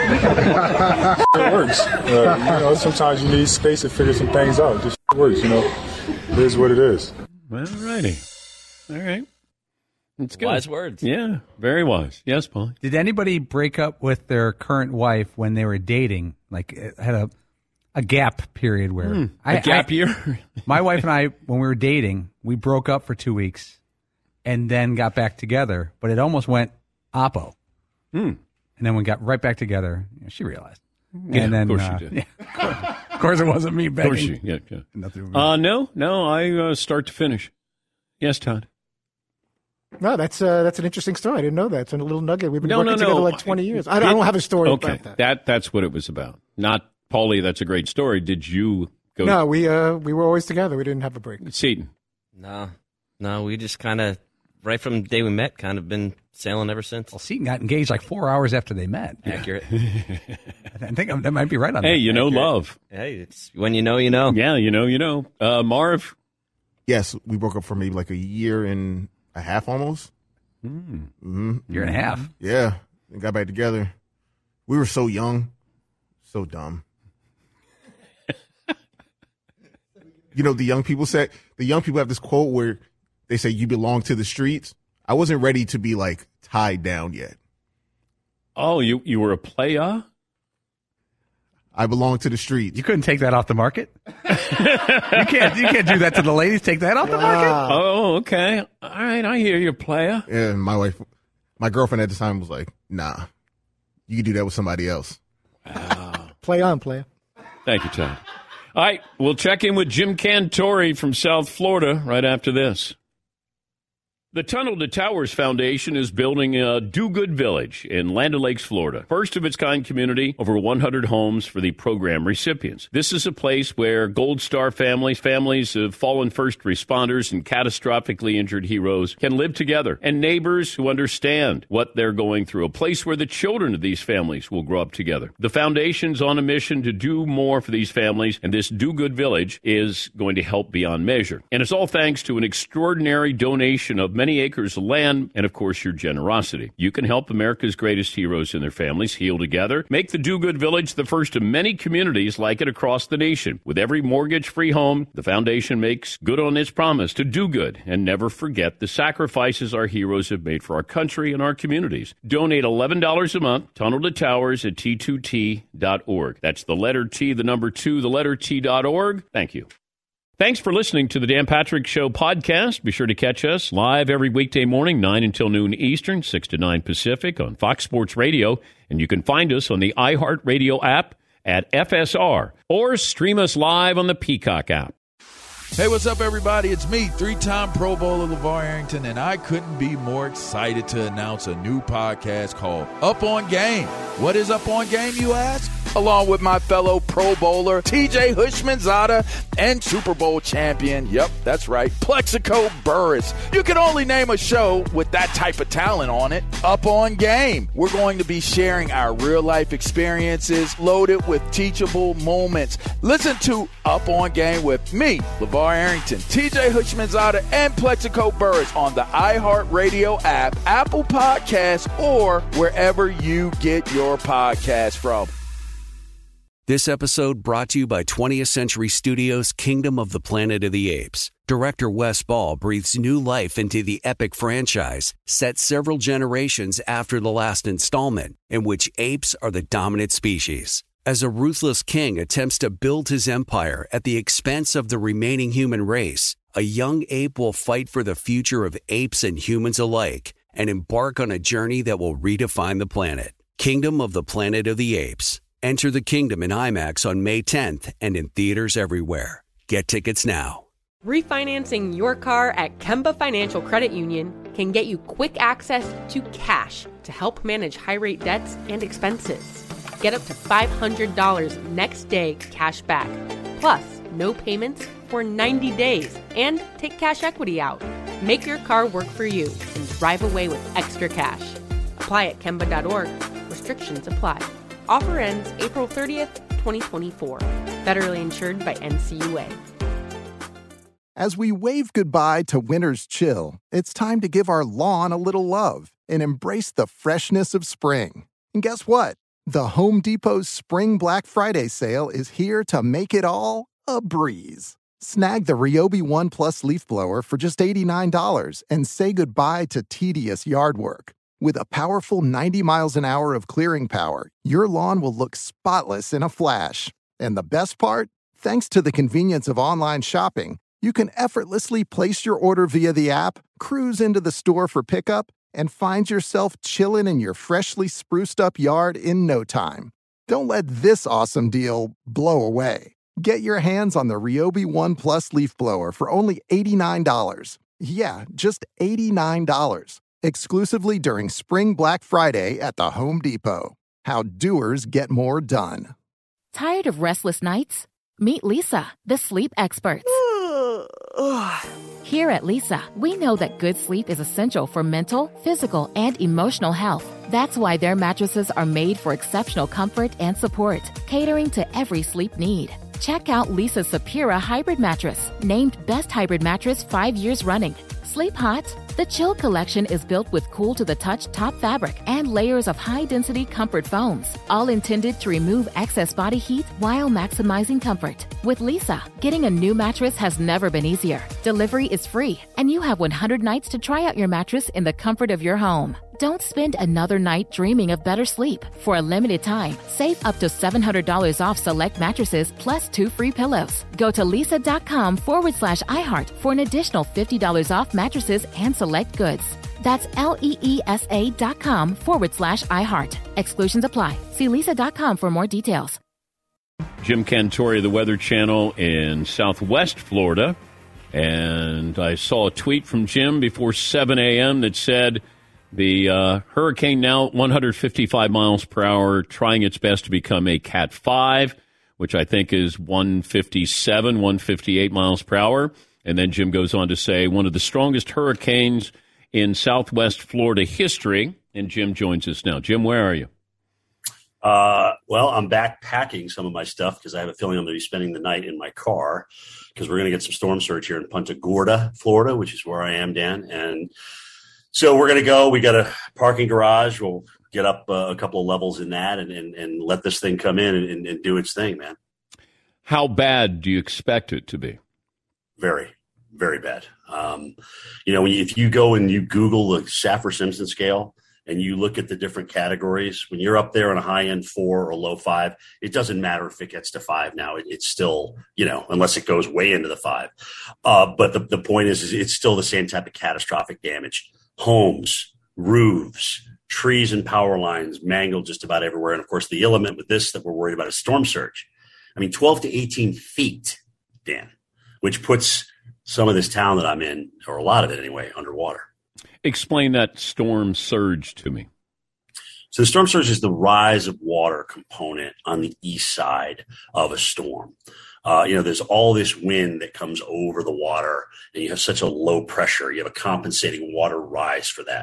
It works. Uh, you know, sometimes you need space to figure some things out. This works, you know. It is what it is. All righty. All right. That's good. Wise words. Yeah, very wise. Yes, Paul. Did anybody break up with their current wife when they were dating? Like, had a a gap period where Hmm, I, a gap I, year. my wife and I, when we were dating, we broke up for two weeks and then got back together. But it almost went oppo. Hmm. And then we got right back together. You know, she realized. Yeah, and then, of course uh, she did. Yeah, of, course, of course, it wasn't me begging. Of course she, yeah, yeah. Nothing with me. Uh, no, no, I uh, start to finish. Yes, Todd. No, that's uh, that's an interesting story. I didn't know that. It's a little nugget. We've been No, working no, together no. like twenty years. I, I don't have a story Okay, about that. that that's what it was about. Not Paulie. That's a great story. Did you go? No, we uh, we were always together. We didn't have a break. Seton. No, no, we just kind of, right from the day we met, kind of been sailing ever since. Well, Seton got engaged like four hours after they met. Accurate. I think I'm, that might be right on Hey, that. you know Accurate. love. Hey, it's when you know, you know. Yeah, you know, you know. Uh, Marv. Yes, we broke up for maybe like a year and a half almost. Mm. Mm-hmm. Year and a half. Yeah, and got back together. We were so young, so dumb. You know, the young people say, the young people have this quote where they say, you belong to the streets. I wasn't ready to be like tied down yet. Oh, you you were a player? I belong to the streets. You couldn't take that off the market. you can't. You can't do that to the ladies. Take that off the market. Oh, okay. All right, I hear you, player. And my wife, my girlfriend at the time was like, nah, you can do that with somebody else. Play on, player. Thank you, Todd. All right, we'll check in with Jim Cantori from South Florida right after this. The Tunnel to Towers Foundation is building a do-good village in Land O'Lakes, Florida. First of its kind community, over one hundred homes for the program recipients. This is a place where Gold Star families, families of fallen first responders and catastrophically injured heroes can live together, and neighbors who understand what they're going through. A place where the children of these families will grow up together. The foundation's on a mission to do more for these families, and this do-good village is going to help beyond measure. And it's all thanks to an extraordinary donation of many acres of land, and of course your generosity. You can help America's greatest heroes and their families heal together. Make the Do Good Village the first of many communities like it across the nation. With every mortgage-free home, the foundation makes good on its promise to do good and never forget the sacrifices our heroes have made for our country and our communities. Donate eleven dollars a month, Tunnel to Towers at T two T dot org. That's the letter T, the number two, the letter T dot org. Thank you. Thanks for listening to the Dan Patrick Show podcast. Be sure to catch us live every weekday morning, nine until noon Eastern, six to nine Pacific on Fox Sports Radio. And you can find us on the iHeartRadio app at F S R or stream us live on the Peacock app. Hey, what's up, everybody? It's me, three-time Pro Bowler LeVar Arrington, and I couldn't be more excited to announce a new podcast called Up On Game. What is Up On Game, you ask? Along with my fellow Pro Bowler, T J Hushmanzada, and Super Bowl champion, yep, that's right, Plexico Burris. You can only name a show with that type of talent on it. Up On Game. We're going to be sharing our real-life experiences loaded with teachable moments. Listen to Up On Game with me, LeVar Arrington, T J Hushmanzada, and Plexico Burris on the iHeartRadio app, Apple Podcasts, or wherever you get your podcasts from. This episode brought to you by twentieth Century Studios' Kingdom of the Planet of the Apes. Director Wes Ball breathes new life into the epic franchise, set several generations after the last installment, in which apes are the dominant species. As a ruthless king attempts to build his empire at the expense of the remaining human race, a young ape will fight for the future of apes and humans alike and embark on a journey that will redefine the planet. Kingdom of the Planet of the Apes. Enter the kingdom in IMAX on May tenth and in theaters everywhere. Get tickets now. Refinancing your car at Kemba Financial Credit Union can get you quick access to cash to help manage high-rate debts and expenses. Get up to five hundred dollars next day cash back, plus no payments for ninety days, and take cash equity out. Make your car work for you and drive away with extra cash. Apply at Kemba dot org. Restrictions apply. Offer ends April thirtieth, twenty twenty-four. Federally insured by N C U A. As we wave goodbye to winter's chill, it's time to give our lawn a little love and embrace the freshness of spring. And guess what? The Home Depot's Spring Black Friday sale is here to make it all a breeze. Snag the Ryobi One Plus leaf blower for just eighty-nine dollars and say goodbye to tedious yard work. With a powerful ninety miles an hour of clearing power, your lawn will look spotless in a flash. And the best part? Thanks to the convenience of online shopping, you can effortlessly place your order via the app, cruise into the store for pickup, and find yourself chilling in your freshly spruced up yard in no time. Don't let this awesome deal blow away. Get your hands on the Ryobi One Plus leaf blower for only eighty-nine dollars. Yeah, just eighty-nine dollars. Exclusively during Spring Black Friday at the Home Depot. How doers get more done. Tired of restless nights? Meet Leesa, the sleep experts. Here at Leesa, we know that good sleep is essential for mental, physical, and emotional health. That's why their mattresses are made for exceptional comfort and support, catering to every sleep need. Check out Leesa's Sapira Hybrid Mattress, named Best Hybrid Mattress five years running. Sleep hot? The Chill Collection is built with cool-to-the-touch top fabric and layers of high-density comfort foams, all intended to remove excess body heat while maximizing comfort. With Leesa, getting a new mattress has never been easier. Delivery is free, and you have one hundred nights to try out your mattress in the comfort of your home. Don't spend another night dreaming of better sleep. For a limited time, save up to seven hundred dollars off select mattresses plus two free pillows. Go to leesa.com forward slash iHeart for an additional fifty dollars off mattresses and select goods. That's L-E-E-S-A dot com forward slash iHeart. Exclusions apply. See leesa dot com for more details. Jim Cantore of the Weather Channel in Southwest Florida. And I saw a tweet from Jim before seven a.m. that said, the uh, hurricane now one hundred fifty-five miles per hour, trying its best to become a Cat five, which I think is one fifty-seven, one fifty-eight miles per hour. And then Jim goes on to say, one of the strongest hurricanes in Southwest Florida history. And Jim joins us now. Jim, where are you? Uh, well, I'm back packing some of my stuff because I have a feeling I'm going to be spending the night in my car because we're going to get some storm surge here in Punta Gorda, Florida, which is where I am, Dan. And so we're going to go. We got a parking garage. We'll get up uh, a couple of levels in that and, and, and let this thing come in and, and do its thing, man. How bad do you expect it to be? Very, very bad. Um, you know, when you, if you go and you Google the Saffir-Simpson scale and you look at the different categories, when you're up there on a high end four or low five, it doesn't matter if it gets to five now. It, it's still, you know, unless it goes way into the five. Uh, but the, the point is, is it's still the same type of catastrophic damage. Homes, roofs, trees and power lines mangled just about everywhere. And, of course, the element with this that we're worried about is storm surge. I mean, twelve to eighteen feet, Dan, which puts some of this town that I'm in, or a lot of it anyway, underwater. Explain that storm surge to me. So the storm surge is the rise of water component on the east side of a storm. Uh, you know, there's all this wind that comes over the water, and you have such a low pressure. You have a compensating water rise for that.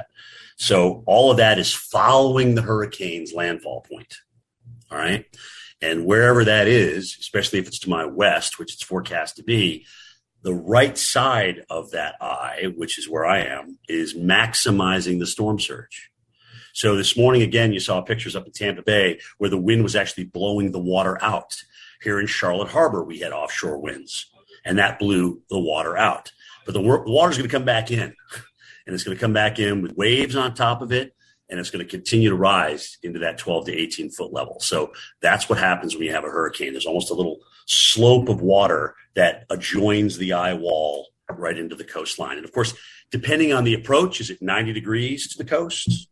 So all of that is following the hurricane's landfall point. All right. And wherever that is, especially if it's to my west, which it's forecast to be, the right side of that eye, which is where I am, is maximizing the storm surge. So this morning, again, you saw pictures up in Tampa Bay where the wind was actually blowing the water out. Here in Charlotte Harbor, we had offshore winds, and that blew the water out. But the water's going to come back in, and it's going to come back in with waves on top of it, and it's going to continue to rise into that twelve to eighteen foot level. So that's what happens when you have a hurricane. There's almost a little slope of water that adjoins the eye wall right into the coastline. And, of course, depending on the approach, is it ninety degrees to the coast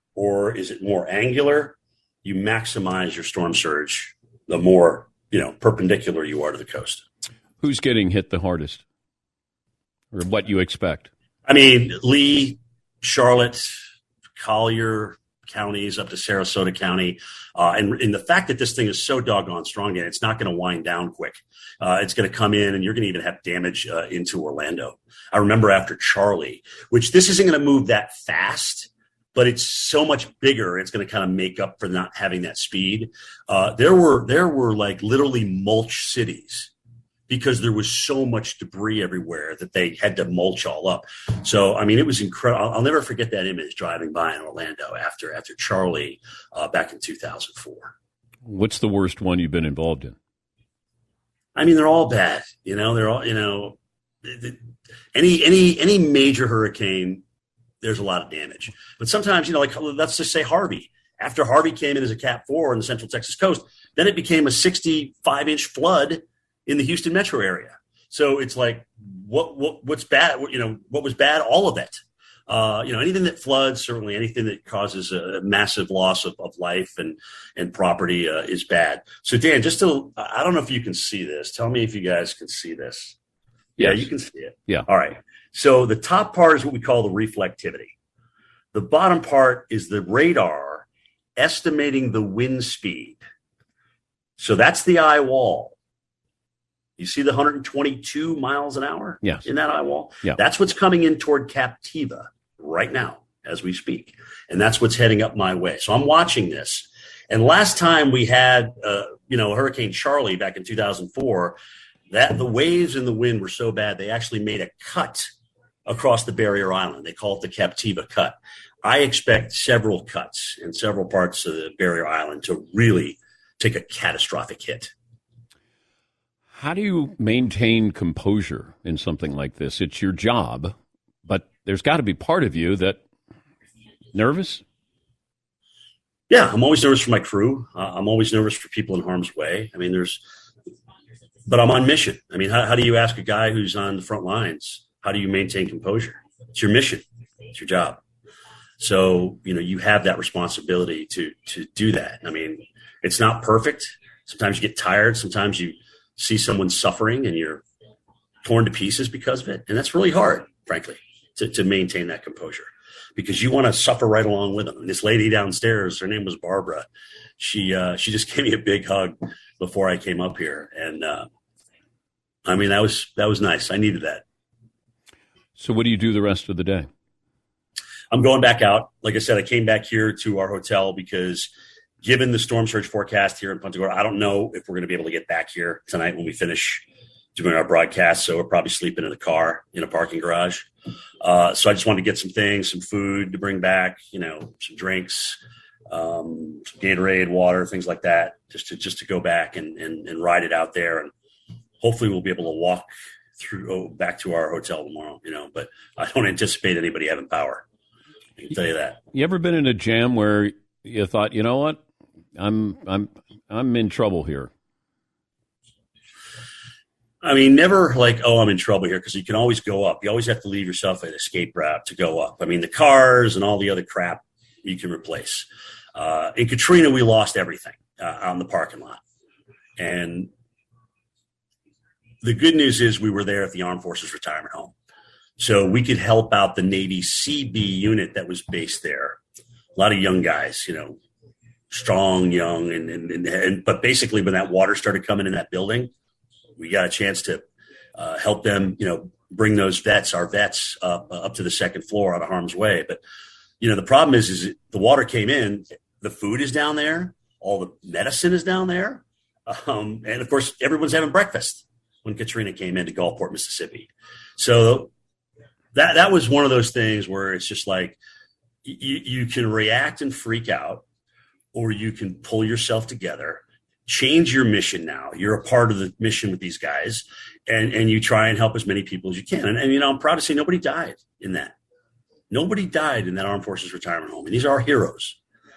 or is it more angular? You maximize your storm surge the more, you know, perpendicular you are to the coast. Who's getting hit the hardest, or what you expect? I mean, Lee, Charlotte, Collier counties up to Sarasota County. Uh, and, and the fact that this thing is so doggone strong, and it's not going to wind down quick. Uh, it's going to come in, and you're going to even have damage uh, into Orlando. I remember after Charlie, which this isn't going to move that fast, but it's so much bigger. It's going to kind of make up for not having that speed. Uh, there were there were like literally mulch cities because there was so much debris everywhere that they had to mulch all up. So, I mean, it was incredible. I'll, I'll never forget that image driving by in Orlando after after Charlie uh, back in two thousand four. What's the worst one you've been involved in? I mean, they're all bad. You know, they're all, you know, any any any major hurricane, there's a lot of damage. But sometimes, you know, like let's just say Harvey. After Harvey came in as a Cat four on the Central Texas coast, then it became a sixty-five inch flood in the Houston metro area. So it's like, what, what what's bad? You know, what was bad? All of it. Uh, you know, anything that floods, certainly anything that causes a massive loss of, of life and, and property uh, is bad. So, Dan, just to, I don't know if you can see this. Tell me if you guys can see this. Yeah, Yes. you can see it. Yeah. All right. So the top part is what we call the reflectivity. The bottom part is the radar estimating the wind speed. So that's the eye wall. You see the one hundred twenty-two miles an hour Yes. in that eye wall? Yeah. That's what's coming in toward Captiva right now as we speak. And that's what's heading up my way. So I'm watching this. And last time we had, uh, you know, Hurricane Charlie back in two thousand four, that the waves and the wind were so bad, they actually made a cut across the barrier island. They call it the Captiva cut. I expect several cuts in several parts of the barrier island to really take a catastrophic hit. How do you maintain composure in something like this? It's your job, but there's got to be part of you that nervous? Yeah, I'm always nervous for my crew. Uh, I'm always nervous for people in harm's way. I mean, there's, but I'm on mission. I mean, how, how do you ask a guy who's on the front lines, how do you maintain composure? It's your mission. It's your job. So, you know, you have that responsibility to, to do that. I mean, it's not perfect. Sometimes you get tired. Sometimes you see someone suffering and you're torn to pieces because of it. And that's really hard, frankly, to, to maintain that composure because you want to suffer right along with them. And this lady downstairs, her name was Barbara. She, uh, she just gave me a big hug before I came up here. And, uh, I mean, that was, that was nice. I needed that. So what do you do the rest of the day? I'm going back out. Like I said, I came back here to our hotel because given the storm surge forecast here in Punta Gorda, I don't know if we're going to be able to get back here tonight when we finish doing our broadcast. So we're probably sleeping in a car in a parking garage. Uh, so I just wanted to get some things, some food to bring back, you know, some drinks, um, some Gatorade, water, things like that, just to just to go back and, and, and ride it out there. And hopefully we'll be able to walk through oh, back to our hotel tomorrow, you know, but I don't anticipate anybody having power. I can tell you that. You ever been in a jam where you thought, you know what? I'm I'm I'm in trouble here. I mean, never like, oh, I'm in trouble here, because you can always go up. You always have to leave yourself an escape route to go up. I mean, the cars and all the other crap you can replace. Uh, in Katrina, we lost everything uh, on the parking lot. And the good news is we were there at the Armed Forces Retirement Home. So we could help out the Navy C B unit that was based there. A lot of young guys, you know, strong, young, and, and, and, and but basically when that water started coming in that building, we got a chance to uh, help them, you know, bring those vets, our vets, up uh, up to the second floor out of harm's way. But you know, the problem is, is the water came in, the food is down there, all the medicine is down there, um, and of course, everyone's having breakfast when Katrina came into Gulfport, Mississippi. So that that was one of those things where it's just like you, you can react and freak out, or you can pull yourself together, change your mission. Now you're a part of the mission with these guys, and, and you try and help as many people as you can. And, and, you know, I'm proud to say nobody died in that. Nobody died in that Armed Forces Retirement Home. And these are our heroes.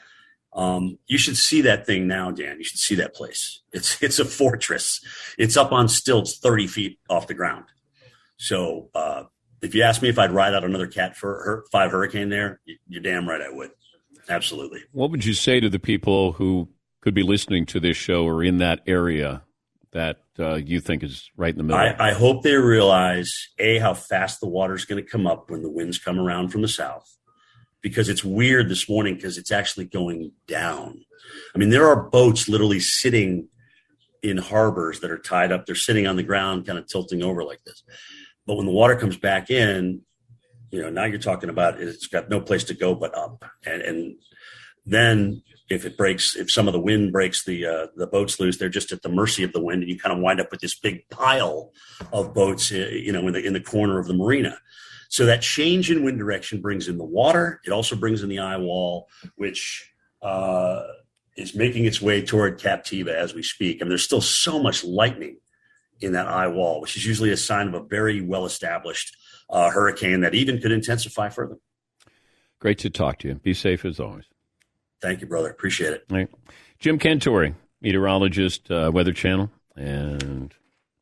Um, you should see that thing now, Dan. You should see that place. It's, it's a fortress. It's up on stilts, thirty feet off the ground. So, uh, if you ask me if I'd ride out another Cat for five hurricane there, you're damn right I would. Absolutely. What would you say to the people who could be listening to this show or in that area that uh, you think is right in the middle? I, I hope they realize, A, how fast the water's going to come up when the winds come around from the south, because it's weird this morning because it's actually going down. I mean, there are boats literally sitting in harbors that are tied up. They're sitting on the ground, kind of tilting over like this. But when the water comes back in, you know, now you're talking about it's got no place to go but up. And, and then if it breaks, if some of the wind breaks the uh, the boats loose, they're just at the mercy of the wind, and you kind of wind up with this big pile of boats, uh, you know, in the in the corner of the marina. So that change in wind direction brings in the water. It also brings in the eye wall, which uh, is making its way toward Captiva as we speak. I mean, there's still so much lightning in that eye wall, which is usually a sign of a very well-established uh, hurricane that even could intensify further. Great to talk to you. Be safe as always. Thank you, brother. Appreciate it. All right. Jim Cantore, meteorologist, uh, Weather Channel. And,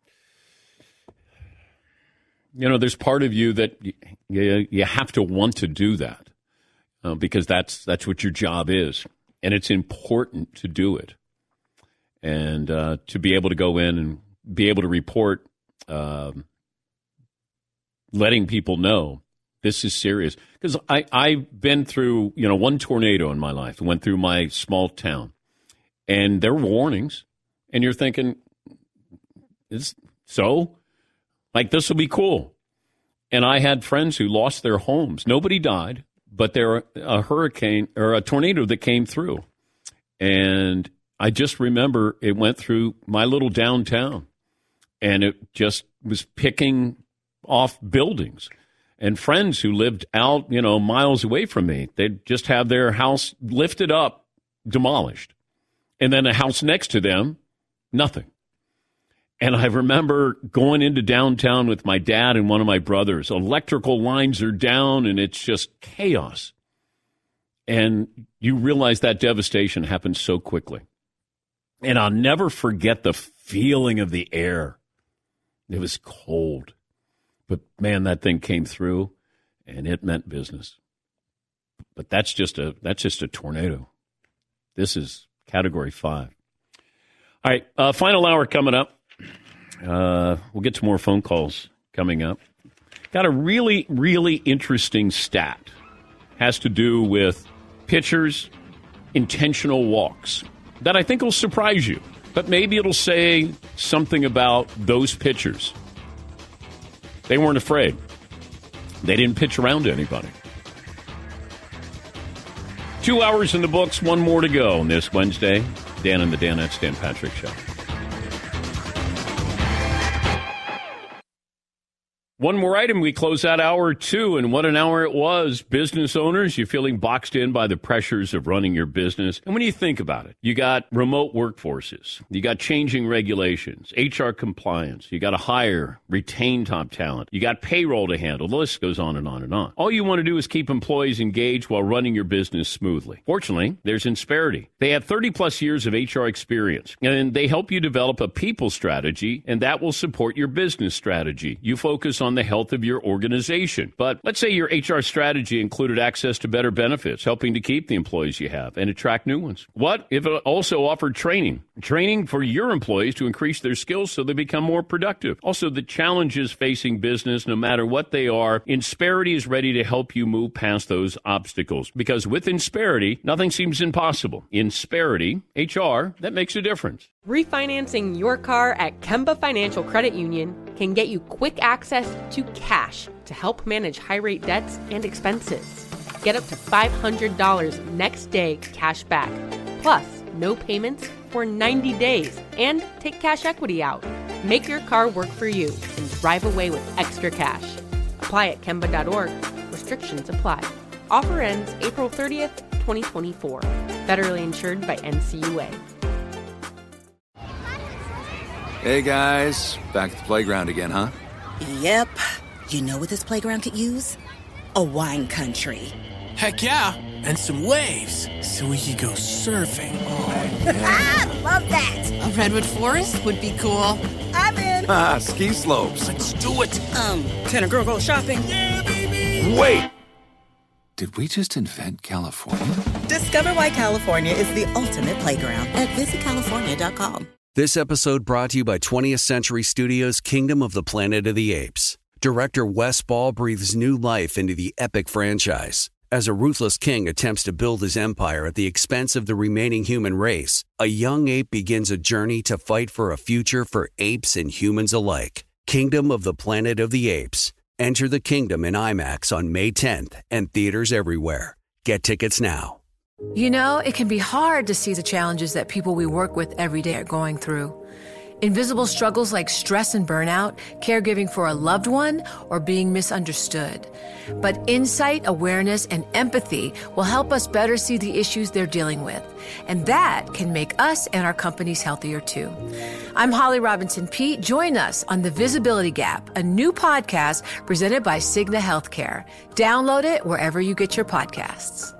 you know, there's part of you that you, you, you have to want to do that uh, because that's that's what your job is. And it's important to do it. And uh, to be able to go in and be able to report, um, letting people know this is serious. Because I I've been through, you know, one tornado in my life. I went through my small town. And there were warnings. And you're thinking, is so? Like, this will be cool. And I had friends who lost their homes. Nobody died, but there was a hurricane or a tornado that came through. And I just remember it went through my little downtown. And it just was picking off buildings. And friends who lived out, you know, miles away from me, they'd just have their house lifted up, demolished. And then a house next to them, nothing. And I remember going into downtown with my dad and one of my brothers. Electrical lines are down, and it's just chaos. And you realize that devastation happened so quickly. And I'll never forget the feeling of the air. It was cold. But, man, that thing came through, and it meant business. But that's just a that's just a tornado. This is Category five. All right, uh, final hour coming up. Uh, we'll get to more phone calls coming up. Got a really, really interesting stat. Has to do with pitchers' intentional walks that I think will surprise you. But maybe it'll say something about those pitchers. They weren't afraid. They didn't pitch around to anybody. Two hours in the books, one more to go on this Wednesday. Dan and the Danettes, Dan Patrick Show. One more item, we close out hour two, and what an hour it was. Business owners, you're feeling boxed in by the pressures of running your business. And when you think about it, you got remote workforces, you got changing regulations, H R compliance, you got to hire, retain top talent, you got payroll to handle. The list goes on and on and on. All you want to do is keep employees engaged while running your business smoothly. Fortunately, there's Insperity. They have thirty plus years of H R experience, and they help you develop a people strategy, and that will support your business strategy. You focus on on the health of your organization. But let's say your H R strategy included access to better benefits, helping to keep the employees you have and attract new ones. What if it also offered training? Training for your employees to increase their skills so they become more productive. Also, the challenges facing business, no matter what they are, Insperity is ready to help you move past those obstacles. Because with Insperity, nothing seems impossible. Insperity, H R, that makes a difference. Refinancing your car at Kemba Financial Credit Union can get you quick access to cash to help manage high-rate debts and expenses. Get up to five hundred dollars next day cash back, plus no payments for ninety days, and take cash equity out. Make your car work for you and drive away with extra cash. Apply at Kemba dot org. Restrictions apply. Offer ends April thirtieth, twenty twenty-four. Federally insured by N C U A. Hey guys, back at the playground again, huh? Yep. You know what this playground could use? A wine country. Heck yeah, and some waves so we could go surfing. Oh, yeah. Love that. A redwood forest would be cool. I'm in. Ah, ski slopes. Let's do it. Um, can a girl go shopping? Yeah, baby. Wait. Did we just invent California? Discover why California is the ultimate playground at visit california dot com. This episode brought to you by twentieth Century Studios' Kingdom of the Planet of the Apes. Director Wes Ball breathes new life into the epic franchise. As a ruthless king attempts to build his empire at the expense of the remaining human race, a young ape begins a journey to fight for a future for apes and humans alike. Kingdom of the Planet of the Apes. Enter the kingdom in IMAX on May tenth and theaters everywhere. Get tickets now. You know, it can be hard to see the challenges that people we work with every day are going through. Invisible struggles like stress and burnout, caregiving for a loved one, or being misunderstood. But insight, awareness, and empathy will help us better see the issues they're dealing with. And that can make us and our companies healthier too. I'm Holly Robinson Peete. Join us on The Visibility Gap, a new podcast presented by Cigna Healthcare. Download it wherever you get your podcasts.